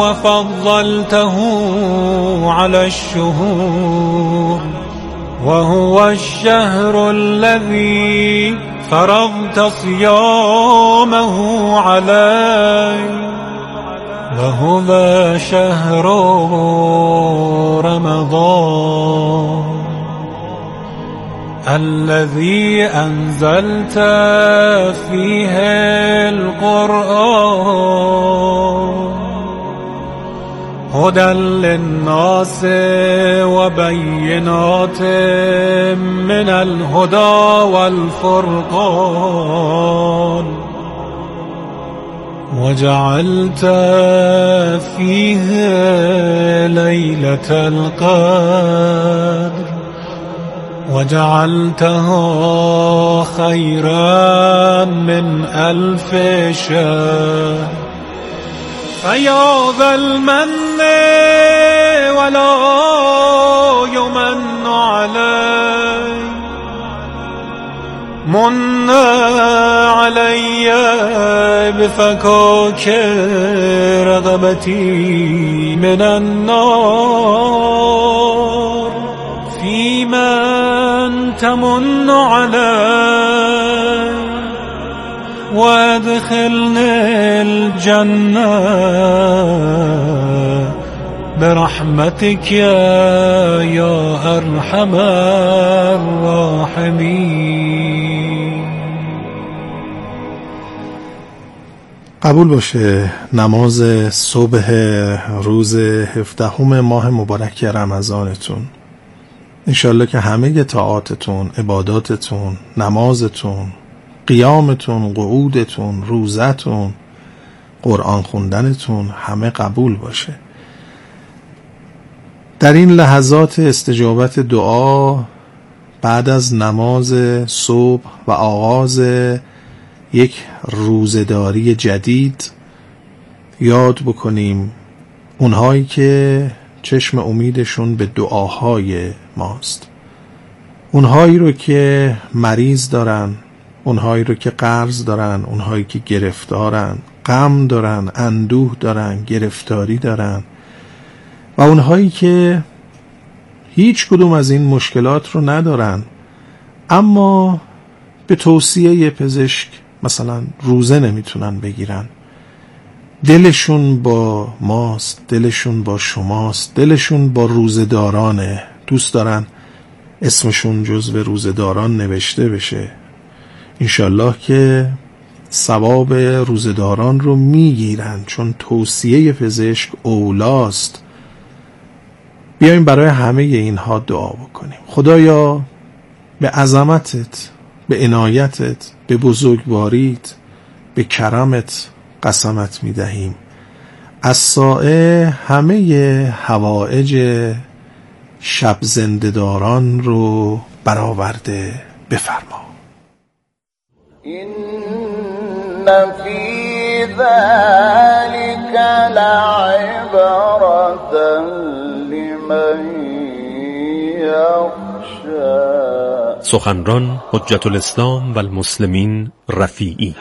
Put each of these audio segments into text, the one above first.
وفضلته على الشهور وهو الشهر الذي فرضت صيامه عليه وهو شهر رمضان الذي أنزلت فيه القرآن هدى للناس وبينات من الهدى والفرقان وجعلت فيه ليلة القدر وجعلته خيرا من 1000 شهر فيا ذا المن ولا يمن علي من علي بفكاك رغبتي من النار في من تمن علي وادخلني الجنة برحمتك يا أرحم الراحمين. قبول باشه نماز صبح روز 17 ماه مبارک رمضانتون. انشالله که همه طاعاتتون، عباداتتون، نمازتون، قیامتون، قعودتون، روزتون، قرآن خوندنتون همه قبول باشه. در این لحظات استجابت دعا بعد از نماز صبح و آغاز یک روزداری جدید یاد بکنیم اونهایی که چشم امیدشون به دعاهای ماست، اونهایی رو که مریض دارن، اونهایی رو که قرض دارن، اونهایی که گرفتارن، غم دارن، اندوه دارن، گرفتاری دارن و اونهایی که هیچ کدوم از این مشکلات رو ندارن اما به توصیه پزشک مثلا روزه نمیتونن بگیرن. دلشون با ماست، دلشون با شماست، دلشون با روزدارانه، دوست دارن اسمشون جزو روزداران نوشته بشه. انشالله که ثواب روزداران رو میگیرن چون توصیه پزشک اولاست. بیایم برای همه اینها دعا بکنیم. خدایا به عظمتت، به عنایتت، به بزرگواریت، به کرمت قسمت میدهیم از سایه همه حوائج شب زنده‌داران رو برآورده بفرما. این فی ذلک لعبرة لمن یخشی. سخنران حجت الاسلام و المسلمین رفیعی.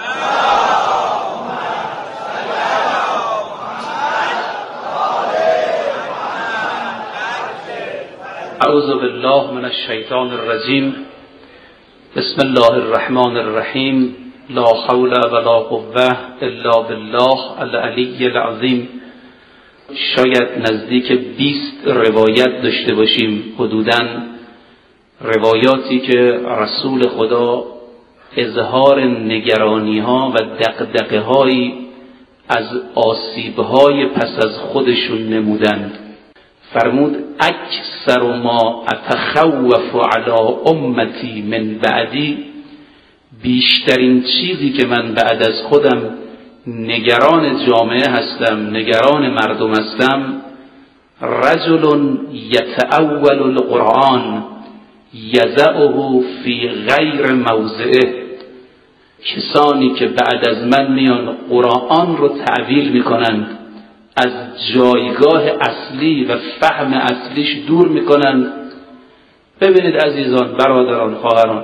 اعوذ بالله من الشیطان الرجیم. بسم الله الرحمن الرحیم. لا حول ولا قوة الا بالله العلی العظیم. شاید نزدیک 20 روایت داشته باشیم، حدوداً روایاتی که رسول خدا اظهار نگرانی ها و دغدغه هایی از آسیب های پس از خودشون نمودند. فرمود اکثر ما اتخوف علی امتی من بعدی، بیشترین چیزی که من بعد از خودم نگران جامعه هستم، نگران مردم هستم، رجل یتأول القرآن یضعه فی غیر موضعه، کسانی که بعد از من میان قرآن رو تعویل میکنند، از جایگاه اصلی و فهم اصلیش دور میکنند. ببینید عزیزان، برادران، خواهران،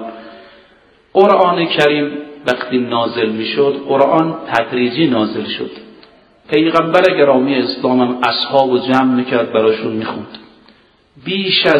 قرآن کریم وقتی نازل میشد، قرآن تدریجی نازل شد. پیغمبر گرامی اسلام هم اصحاب و جمع میکرد براشون میخوند. بیش از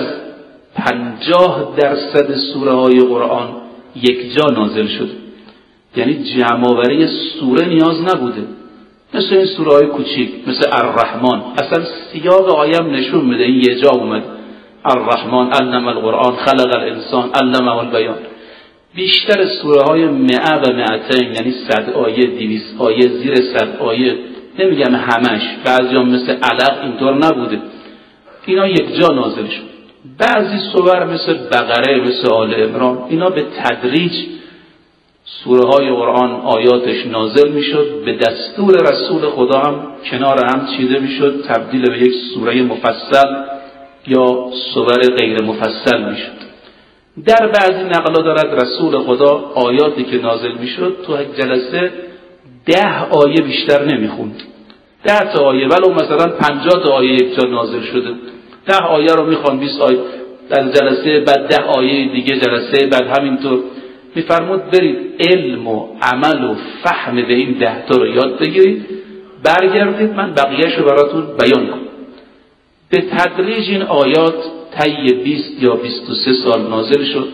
50% سوره های قرآن یک جا نازل شده، یعنی جمع‌آوری سوره نیاز نبوده، مثل این سوره های کوچیک مثل الرحمن. اصلا سیاق آیم نشون میده این یه جا اومد الرحمن علم القرآن خلق الانسان علمه البیان. بیشتر سوره های 100 و 200 یعنی 100 آیه 200 آیه زیر 100 آیه، نمیگم همش، بعضی هم مثل علق اینطور نبوده، اینا یک جا نازل شد. بعضی سور مثل بقره مثل آل عمران اینا به تدریج سوره های قرآن آیاتش نازل میشد، به دستور رسول خدا هم کنار هم چیده میشد، تبدیل به یک سوره مفصل یا سور غیر مفصل میشد. در بعضی نقلا دارد رسول خدا آیاتی که نازل میشد تو یک جلسه 10 آیه بیشتر نمیخوند، 10 تا آیه، ولو مثلا 50 تا آیه یک جا نازل شده 10 آیه رو میخوان 20 آیه در جلسه بعد 10 آیه دیگه جلسه بعد همینطور. میفرمود برید علم و عمل و فهم به این 10 تا رو یاد بگیرید، برگردید من بقیه‌اش رو براتون بیان کنم. به تدریج این آیات طی 20 یا 23 سال نازل شد.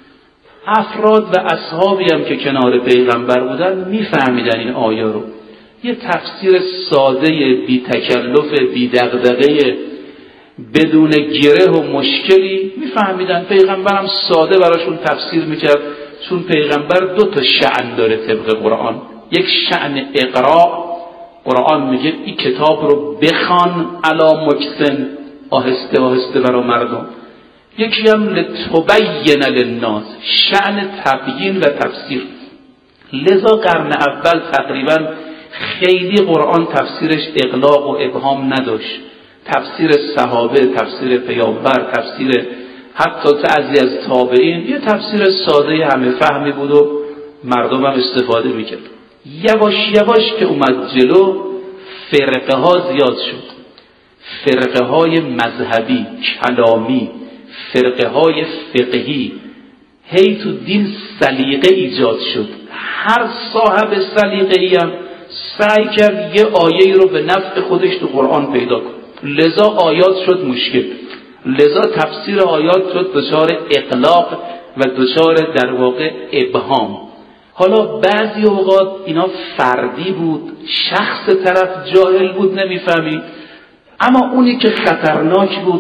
افراد و اصحابی هم که کنار پیغمبر بودن میفهمیدن این آیه رو، یه تفسیر ساده بی تکلف بی دغدغه بدون گره و مشکلی میفهمیدن. پیغمبر هم ساده براشون تفسیر میکرد، چون پیغمبر 2 تا شأن داره طبق قرآن. یک شأن اقرا، قرآن میگه این کتاب رو بخوان علی مکثن، آهسته آهسته برای مردم. یکی هم لتبین للناس، شأن تبیین و تفسیر. لذا قرن اول تقریبا خیلی قرآن تفسیرش اغلاق و ابهام نداشت. تفسیر صحابه، تفسیر پیامبر، تفسیر حتی بعضی از تابعین یه تفسیر ساده همه فهمی بود و مردم هم استفاده میکرد. یواش یواش که اومد جلو فرقه ها زیاد شد، فرقه های مذهبی، کلامی، فرقه های فقهی، هی تو دین سلیقه ایجاد شد. هر صاحب سلیقه‌ای هم سعی کرد یه آیه رو به نفع خودش تو قرآن پیدا کنه. لذا آیات شد مشکل، لذا تفسیر آیات شد دچار اقلاق و دچار در واقع ابهام. حالا بعضی اوقات اینا فردی بود، شخص طرف جاهل بود نمیفهمید، اما اونی که خطرناک بود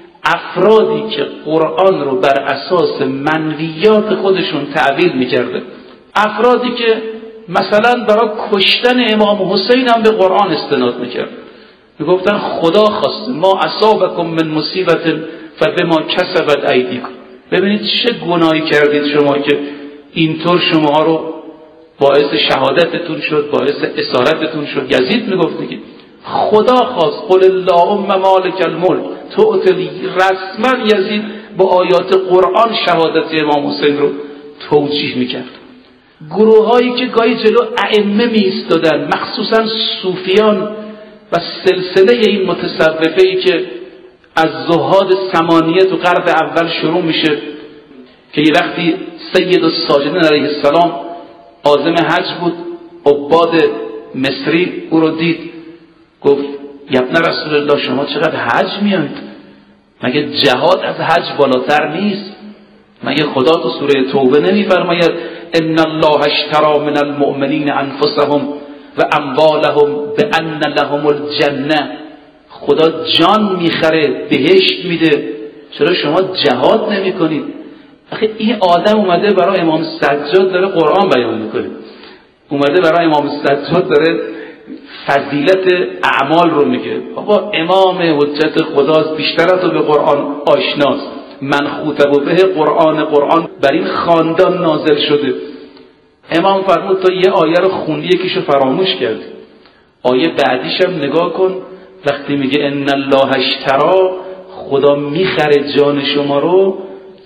افرادی که قرآن رو بر اساس منویات خودشون تعبیر میکرده. افرادی که مثلا برای کشتن امام حسین هم به قرآن استناد میکرد، میگفتن خدا خواسته ما اصابکم من مصیبت فبما کسبت ایدیکم. ببینید چه گناهی کردید شما که اینطور شما رو باعث شهادتتون شد، باعث اسارتتون شد. یزید میگفت دیگه خدا خواست قل اللهم مالک الملک تؤتی، رسما یزید با آیات قرآن شهادت امام حسین رو توجیه میکرد. گروه هایی که گاهی جلو ائمه می ایستادن، مخصوصا صوفیان و سلسله این متصوفه‌ای که از زهاد ثمانیه تو قرن اول شروع میشه که یه وقتی سید الساجدین علیه السلام عازم حج بود، عباد مصری او رو دید، گفت یا ابن رسول الله شما چقدر حج میاد؟ مگه جهاد از حج بالاتر نیست؟ مگه خدا تو سوره توبه نمیفرماید ان الله اشتری من المؤمنین انفسهم و اموالهم بان لهم الجنه؟ خدا جان میخره، بهشت میده، چرا شما جهاد نمی کنید؟ آخه این آدم اومده برای امام سجاد داره قرآن بیان میکنه، اومده برای امام سجاد داره فضیلت اعمال رو میگه. بابا امام حجت خداست، بیشتر از تو به قرآن آشناست. من خوتب به قرآن بر این خاندان نازل شده. امام فرمود تا یه آیه رو خوندی یکیشو فراموش کرد، آیه بعدیش هم نگاه کن. وقتی میگه ان الله اشتری، خدا میخره جان شما رو،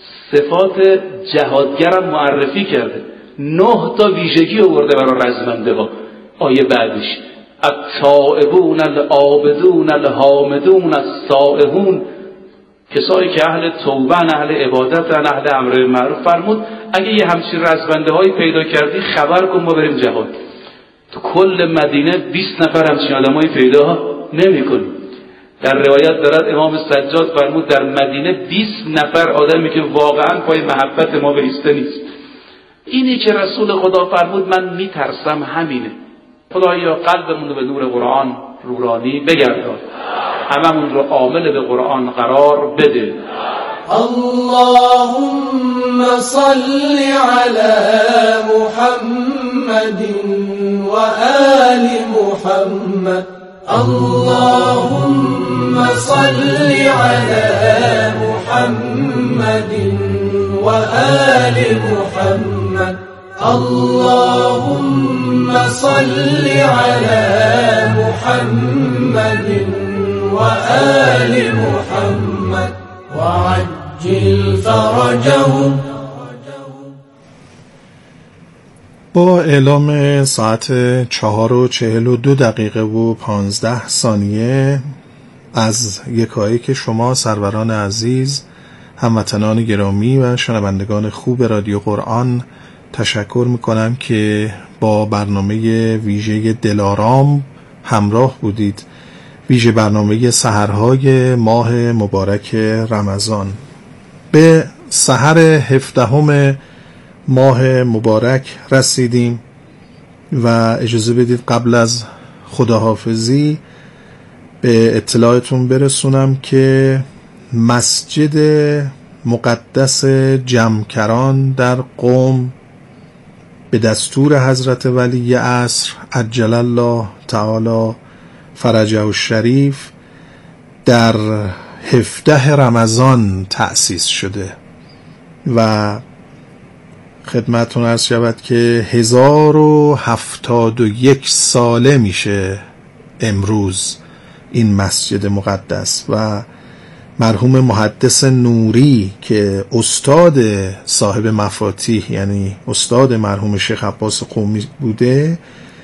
صفات جهادگرم معرفی کرده، 9 تا ویژگی آورده برای رزمنده ها. آیه بعدش التائبون العابدون الحامدون السائحون، کسایی که اهل توبه، اهل عبادت، اهل امر معروف. فرمود اگه یه همچین رزمنده هایی پیدا کردی خبر کن ما بریم جهاد. تو کل مدینه 20 نفر همچین آدمایی پیدا نمی‌کنی. در روایت دارد امام سجاد فرمود در مدینه 20 نفر آدمی که واقعا پای محبت ما بایسته نیست. اینی که رسول خدا فرمود من میترسم همینه. خدایا قلبمون رو به نور قرآن نورانی بگردان، هممون رو عامل به قرآن قرار بده. اللهم صل على محمد و آل محمد. اللهم صل على محمد و آل محمد. اللهم صل على محمد و آل محمد وعجل فرجهم. با اعلام ساعت 4:42 و 15 از یکایک شما سروران عزیز، هموطنان گرامی و شنوندگان خوب رادیو قرآن تشکر میکنم که با برنامه ویژه دلارام همراه بودید. ویژه برنامه سحرهای ماه مبارک رمضان. به سحر 17 ماه مبارک رسیدیم و اجازه بدید قبل از خداحافظی به اطلاعتون برسونم که مسجد مقدس جمکران در قم به دستور حضرت ولی عصر عجل الله تعالی فرجه الشریف در 17 رمضان تأسیس شده و خدمتون عرض شود که 1071 ساله میشه امروز این مسجد مقدس و مرحوم محدث نوری که استاد صاحب مفاتیح یعنی استاد مرحوم شیخ عباس قمی بوده،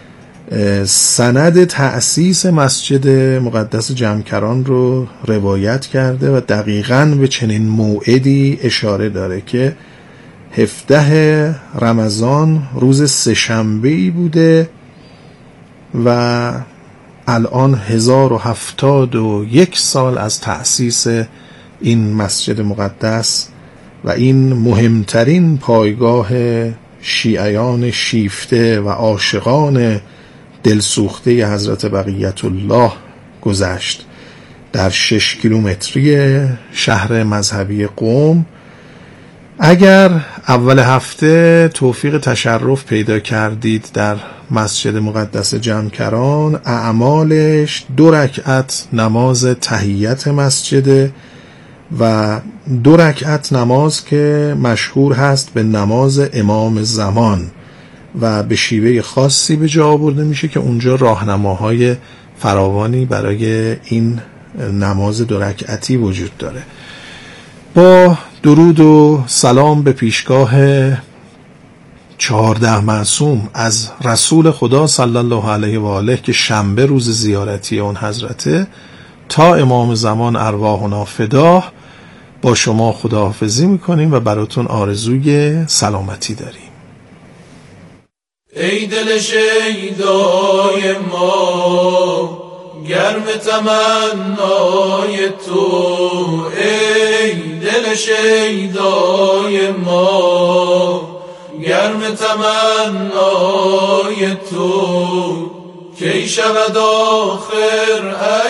سند تأسیس مسجد مقدس جمکران رو روایت کرده و دقیقاً به چنین موعدی اشاره داره که 17 رمضان روز سه‌شنبه‌ای بوده و الان 1071 سال از تأسیس این مسجد مقدس و این مهمترین پایگاه شیعیان شیفته و عاشقان دلسوخته حضرت بقیت الله گذشت در 6 کیلومتری شهر مذهبی قم. اگر اول هفته توفیق تشرف پیدا کردید در مسجد مقدس جمکران، اعمالش 2 رکعت نماز تحیت مسجد و 2 رکعت نماز که مشهور هست به نماز امام زمان و به شیوه خاصی به جا آورده میشه که اونجا راهنماهای فراوانی برای این نماز 2 رکعتی وجود داره. با درود و سلام به پیشگاه 14 معصوم از رسول خدا صلی الله علیه و آله که شنبه روز زیارتی اون حضرته، تا امام زمان ارواحنا فداه، با شما خداحافظی میکنیم و براتون آرزوی سلامتی داریم. ای دل شیدای ما گرم تمنای تو، ای دل شیدای ما گرم تمنای تو، کی شود آخر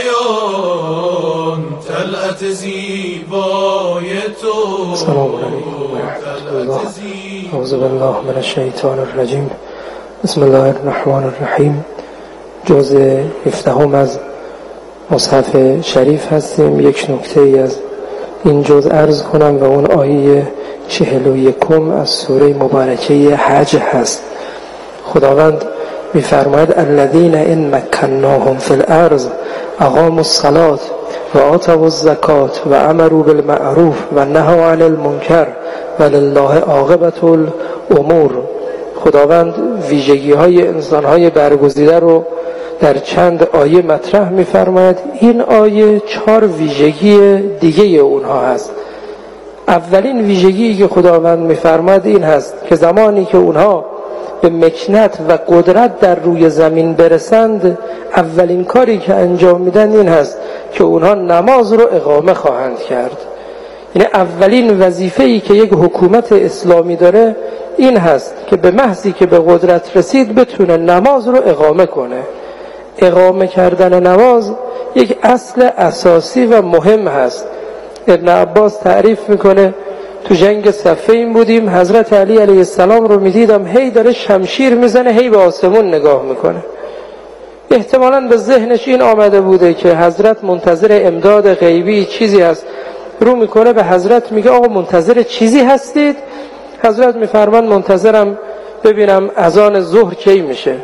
عیان طلعت زیبای تو. سلام علیکم و رحمت الله. اعوذ بالله من الشیطان الرجیم. بسم الله الرحمن الرحیم. جزء 17 از مصحف شریف هستیم. یک نکته ای از این جزء عرض کنم و اون آیه 41 از سوره مبارکه حج هست. خداوند می‌فرماید الذین ان مکناهم فی الارض اقاموا الصلاة و آتوا الزکات و امروا بالمعروف و نهوا عن المنکر ولله عاقبة الامور. خداوند ویژگی‌های انسان‌های برگزیده رو در چند آیه مطرح می‌فرماید. این آیه 4 ویژگی دیگه اونها هست. اولین ویژگی که خداوند می‌فرماید این هست که زمانی که اونها به مکنت و قدرت در روی زمین برسند، اولین کاری که انجام میدن این هست که اونها نماز رو اقامه خواهند کرد. یعنی اولین وظیفه‌ای که یک حکومت اسلامی داره این هست که به محضی که به قدرت رسید بتونه نماز رو اقامه کنه. اقامه کردن نماز یک اصل اساسی و مهم هست. ابن عباس تعریف میکنه تو جنگ صفین بودیم، حضرت علی علیه السلام رو میدیدم هی داره شمشیر میزنه، هی به آسمون نگاه میکنه. احتمالاً به ذهنش این آمده بوده که حضرت منتظر امداد غیبی چیزی هست. رو میکنه به حضرت میگه آقا منتظر چیزی هستید؟ حضرت میفرمان منتظرم ببینم اذان ظهر کی میشه.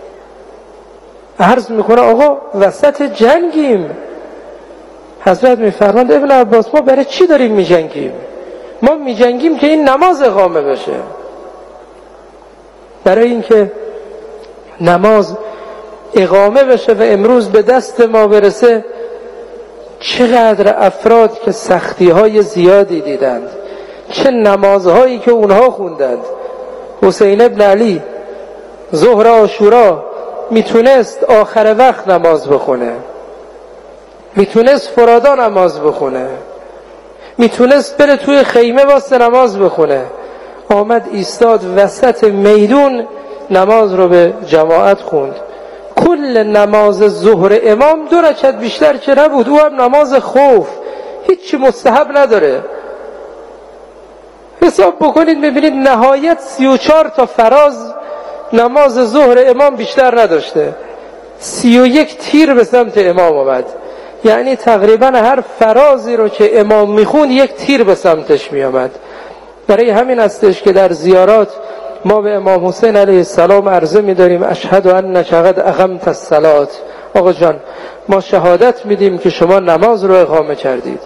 عرض میکنه آقا وسط جنگیم. حضرت میفرماند ابن عباس ما برای چی داریم میجنگیم؟ ما میجنگیم که این نماز اقامه بشه. برای اینکه نماز اقامه بشه و امروز به دست ما برسه، چقدر افراد که سختی های زیادی دیدند، چه نمازهایی که اونها خوندند. حسین ابن علی ظهر عاشورا میتونست آخر وقت نماز بخونه، میتونست فرادا نماز بخونه، میتونست بره توی خیمه واسه نماز بخونه، آمد ایستاد وسط میدون نماز رو به جماعت خوند. کل نماز ظهر امام 2 رکعت بیشتر که نبود، او هم نماز خوف، هیچی مستحب نداره. حساب بکنید ببینید نهایت 34 تا فراز نماز ظهر امام بیشتر نداشته. 31 تیر به سمت امام آمد، یعنی تقریبا هر فرازی رو که امام میخوند 1 تیر به سمتش میامد. برای همین هستش که در زیارات ما به امام حسین علیه السلام عرضه می‌داریم اشهد انک قد اقمت الصلاة. آقا جان ما شهادت میدیم که شما نماز رو اقامه کردید.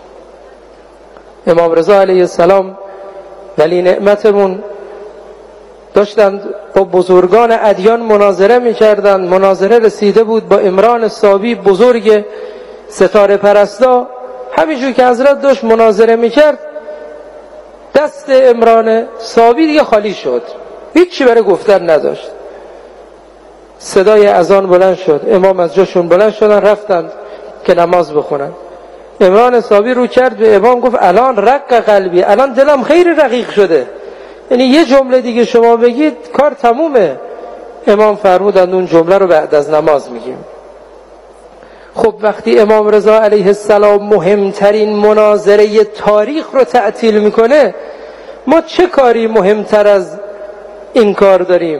امام رضا علیه السلام ولی نعمتمون داشتند با بزرگان ادیان مناظره می‌کردند. مناظره رسیده بود با عمران صابی بزرگ ستاره پرستا. همینجور که حضرت داشت مناظره می‌کرد دست عمران صابی دیگه خالی شد، هیچی برای گفتن نداشت. صدای اذان بلند شد، امام از جاشون بلند شدن رفتند که نماز بخونن. عمران صابی رو کرد به امام گفت الان رق قلبی، الان دلم خیلی رقیق شده، یعنی یه جمله دیگه شما بگید کار تمومه. امام فرمودند اون جمله رو بعد از نماز میگیم. خب وقتی امام رضا علیه السلام مهمترین مناظره تاریخ رو تعطیل میکنه، ما چه کاری مهمتر از این کار داریم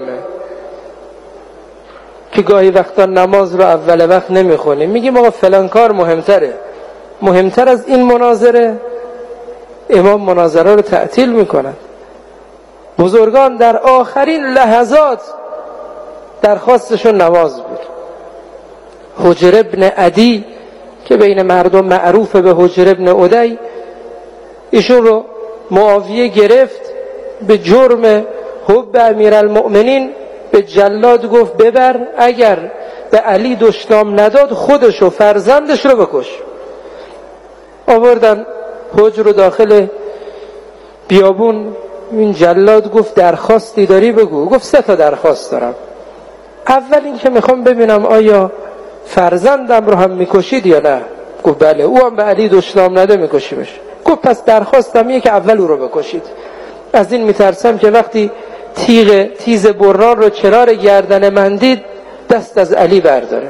که گاهی وقتا نماز رو اول وقت نمیخونیم، میگیم آقا فلان کار مهمتره. مهمتر از این مناظره؟ امام مناظره رو تعطیل میکنن. بزرگان در آخرین لحظات درخواستشون نماز بود. حجر ابن عدی که بین مردم معروف به حجر ابن عدی، ایشون رو معاویه گرفت به جرم حب امیرالمؤمنین، به جلاد گفت ببر، اگر به علی دشنام نداد خودش و فرزندش رو بکش. آوردن حجر رو داخل بیابون. این جلاد گفت درخواستی داری بگو. گفت 3 تا درخواست دارم. اول این که میخوام ببینم آیا فرزندم رو هم میکشید یا نه. گفت بله. او هم به علی دشنام نده میکشیمش. گفت پس درخواستم اینه که اول او رو بکشید، از این میترسم که وقتی تیز بران رو چرار گردن من دید دست از علی برداره.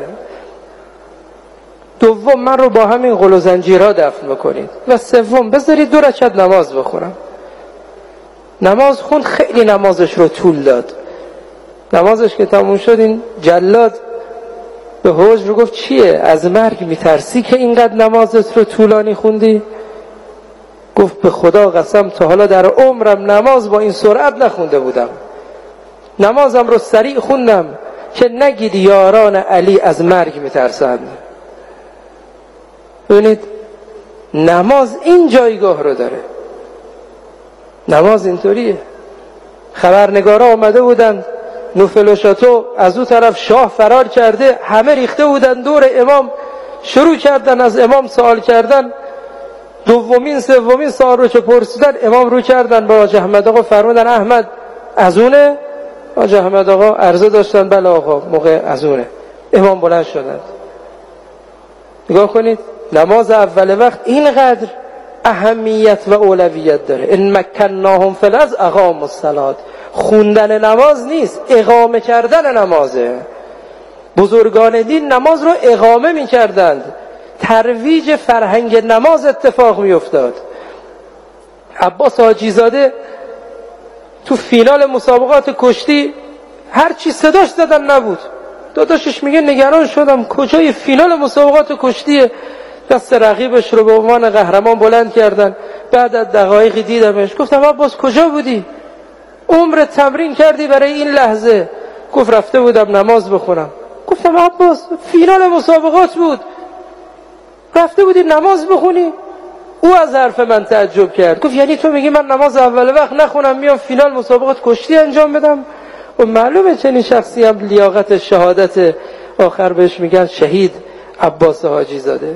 دوم من رو با همین غل و زنجیرها دفن بکنید. و سوم بذارید 2 رکعت نماز بخونم. نماز خوند، خیلی نمازش رو طول داد. نمازش که تموم شد این جلاد به حجر گفت چیه؟ از مرگ میترسی که اینقدر نمازت رو طولانی خوندی؟ گفت به خدا قسم تا حالا در عمرم نماز با این سرعت نخونده بودم. نمازم رو سریع خوندم که نگید یاران علی از مرگ میترسند. ببینید نماز این جایگاه رو داره. نماز اینطوریه. خبرنگارا آمده بودند نوفل و شاتو، از اون طرف شاه فرار کرده، همه ریخته بودن دور امام، شروع کردن از امام سوال کردن. دومین سومین سوال رو که پرسیدن امام رو کردن با حاج احمد آقا، فرمودن احمد از اونه؟ حاج احمد آقا عرضه داشتن، بله آقا موقع اذونه، امام بلند شدند. نگاه کنید نماز اول وقت اینقدر اهمیت و اولویت داره. ان مکناهم فی الارض اقاموا الصلاة. خوندن نماز نیست، اقامه کردن نمازه. بزرگان دین نماز رو اقامه می کردند، ترویج فرهنگ نماز اتفاق می افتاد. عباس حاجی زاده تو فینال مسابقات کشتی هر چی صداش زدن نبود. داداشش میگه نگران شدم کجای فینال مسابقات کشتیه. دست رقیبش رو به عنوان قهرمان بلند کردن. بعد از دقایقی دیدمش، گفتم عباس کجا بودی؟ عمر تمرین کردی برای این لحظه. گفت رفته بودم نماز بخونم. گفتم عباس فینال مسابقات بود، رفته بودی نماز بخونی؟ او از حرف من تعجب کرد. گفت یعنی تو میگی من نماز اول وقت نخونم میام فینال مسابقات کشتی انجام بدم؟ و معلومه چنین شخصی هم لیاقت شهادت آخر بهش میگن شهید عباس حاجی زاده.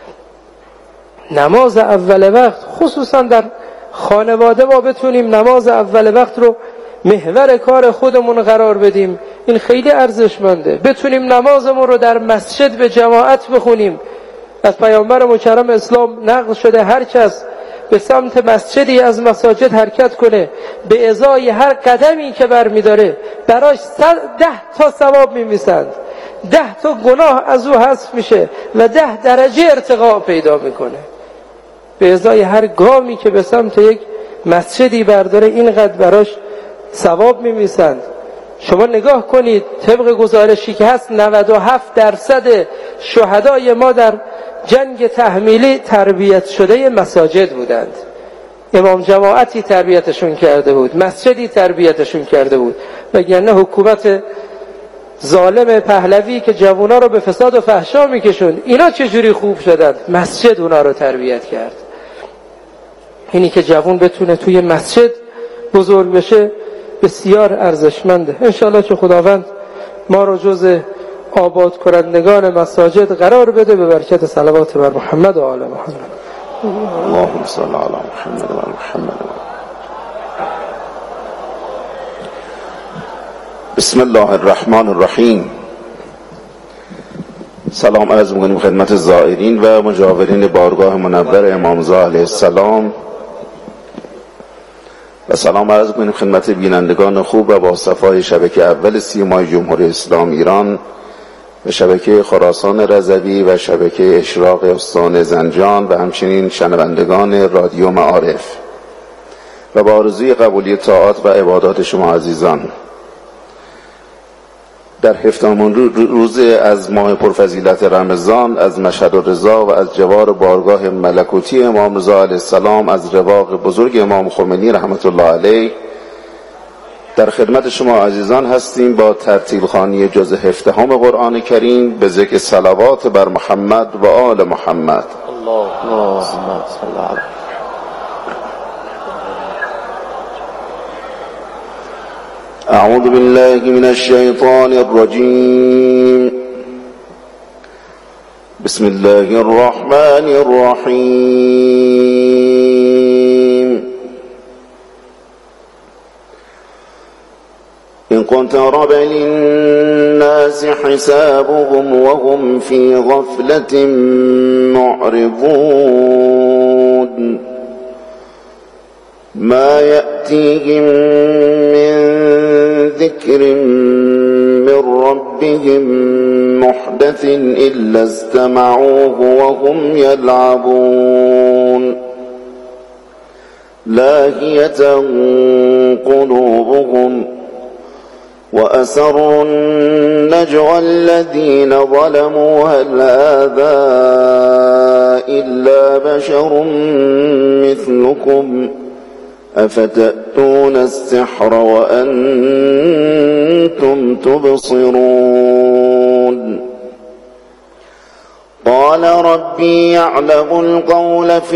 نماز اول وقت خصوصا در خانواده ما بتونیم نماز اول وقت رو محور کار خودمون قرار بدیم، این خیلی ارزشمنده. بتونیم نمازمون رو در مسجد به جماعت بخونیم. از پیامبر مکرم اسلام نقل شده هر کس به سمت مسجدی از مساجد حرکت کنه، به ازای هر قدمی که برمیداره براش 10 تا ثواب می‌نویسند، 10 تا گناه از او حذف میشه و 10 درجه ارتقا پیدا میکنه. به ازای هر گامی که به سمت یک مسجدی برداره اینقدر براش ثواب می‌نویسند. شما نگاه کنید طبق گزارشی که هست 97% شهدای ما در جنگ تحمیلی تربیت شده مساجد بودند. امام جماعتی تربیتشون کرده بود، مسجدی تربیتشون کرده بود. وگرنه حکومت ظالم پهلوی که جوونا رو به فساد و فحشا میکشوند، اینا چجوری خوب شدند؟ مسجد اونا رو تربیت کرد. اینی که جوون بتونه توی مسجد بزرگ بشه بسیار ارزشمنده. انشاءالله که خداوند ما رو جز آباد کنندگان مساجد قرار بده به برکت صلوات بر محمد و آل محمد. اللهم صل علی محمد و محمد. بسم الله الرحمن الرحیم. سلام عرض می‌کنیم خدمت زائرین و مجاورین بارگاه منور امام رضا علیه السلام و سلام عرض می‌کنیم خدمت بینندگان خوب و با صفای شبکه اول سیمای جمهوری اسلامی ایران و شبکه خراسان رضوی و شبکه اشراق استان زنجان و همچنین شنوندگان رادیو معارف و با آرزوی قبولی طاعات و عبادات شما عزیزان. در 7مین روز از ماه پرفضیلت رمضان از مشهد الرضا و از جوار بارگاه ملکوتی امام رضا علیه السلام از رواق بزرگ امام خمینی رحمت الله علیه در خدمت شما عزیزان هستیم با ترتیل خوانی جز 7 قرآن کریم به ذکر صلوات بر محمد و آل محمد. اللهم صل علی اعوذ بالله من الشیطان الرجیم. بسم الله الرحمن الرحیم. اقترب للناس حسابهم وهم في غفلة معرضون ما يأتيهم من ذكر من ربهم محدث إلا استمعوه وهم يلعبون لاهية قلوبهم وأسروا النجوى الذين ظلموا هل هذا إلا بشر مثلكم أفتأتون السحر وأنتم تبصرون قال ربي يعلم القول في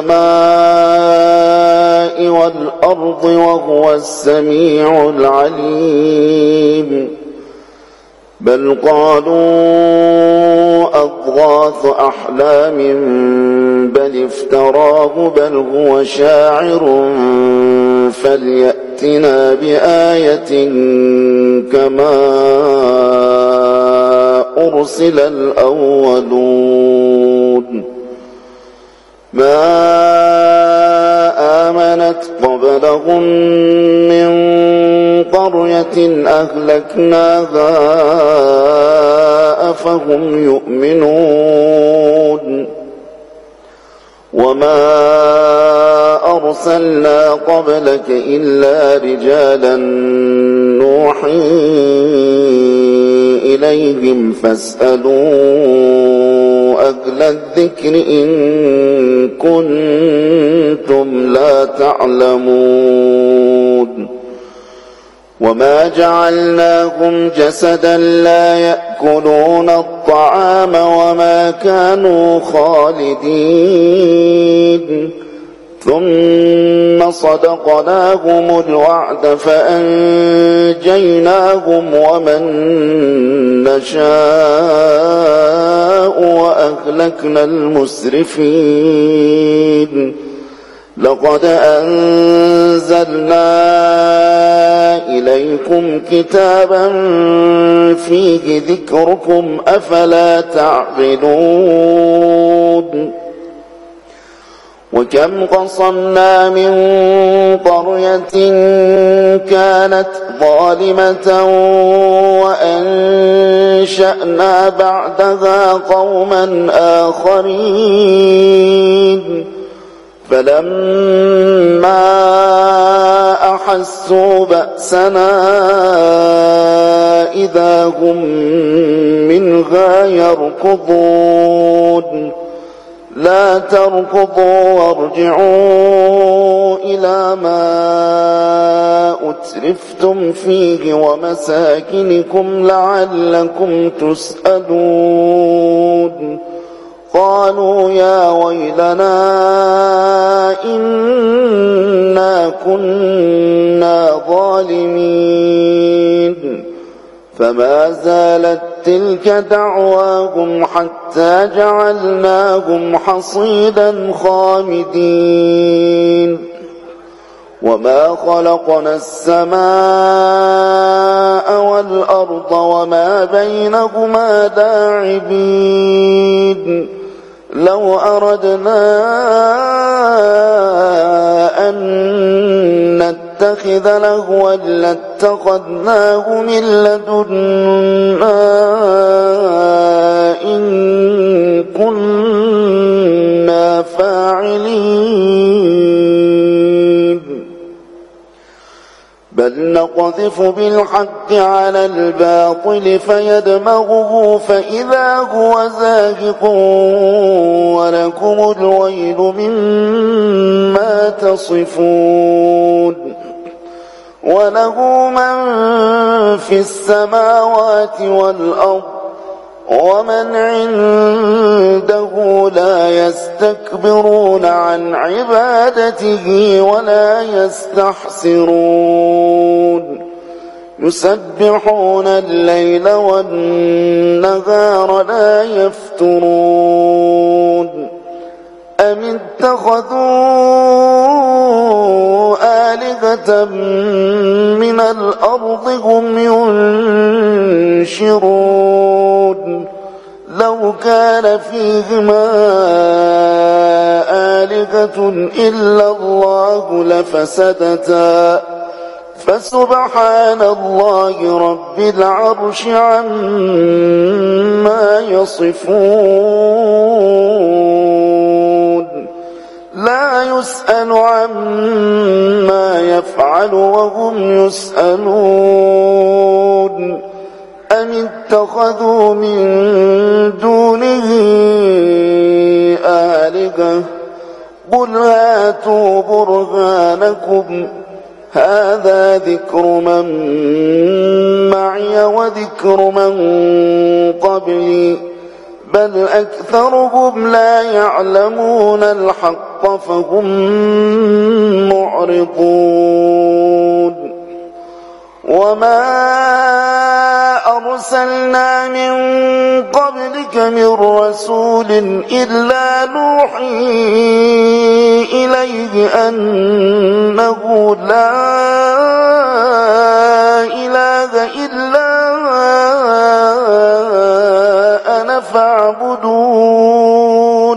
السماء والأرض وهو السميع العليم بل قالوا أضغاث أحلام بل افتراه بل هو شاعر فليأتنا بآية كما أرسل الأولون ما آمنت قبلهم من قرية أهلكناها أفهم يؤمنون وما أرسلنا قبلك إلا رجالا نوحي إليهم فاسألوا أهل الذكر إن كنتم لا تعلمون وما جعلناهم جسدا لا يأكلون الطعام وما كانوا خالدين ثم صدقناهم الوعد فأنجيناهم ومن نشاء وأهلكنا المسرفين لقد أنزلنا إليكم كتابا فيه ذكركم أفلا تعقلون وكم قصمنا من قرية كانت ظالمة وأنشأنا بعدها قوما آخرين فلما أحسوا بأسنا إذا هم منها يركضون لا تركضوا وارجعوا إلى ما أترفتم فيه ومساكنكم لعلكم تسألون قالوا يا ويلنا إنا كنا ظالمين فما زالت تلك دعواهم حتى جعلناهم حصيدا خامدين وما خلقنا السماء والأرض وما بينهما لاعبين لو أردنا أن نتخذ لهوا لاتخذناه من لدنا إن كنا فاعلين بل نقذف بالحق على الباطل فيدمغه فإذا هو زاهق ولكم الويل مما تصفون وله من في السماوات والأرض ومن عنده لا يستكبرون عن عبادته ولا يستحسرون يسبحون الليل والنهار لا يفترون أم اتخذوا آلهة من الأرض هم ينشرون لو كان فيهما آلهة إلا الله لفسدتا فسبحان الله رب العرش عما يصفون لا يسأل عما يفعل وهم يسألون أم اتخذوا من دونه آلهة قل هاتوا برهانكم هذا ذكر من معي وذكر من قبلي بل أكثرهم لا يعلمون الحق فهم معرضون وما أرسلنا من قبلك من رسول إلا نوحي إليه أنه لا إله إلا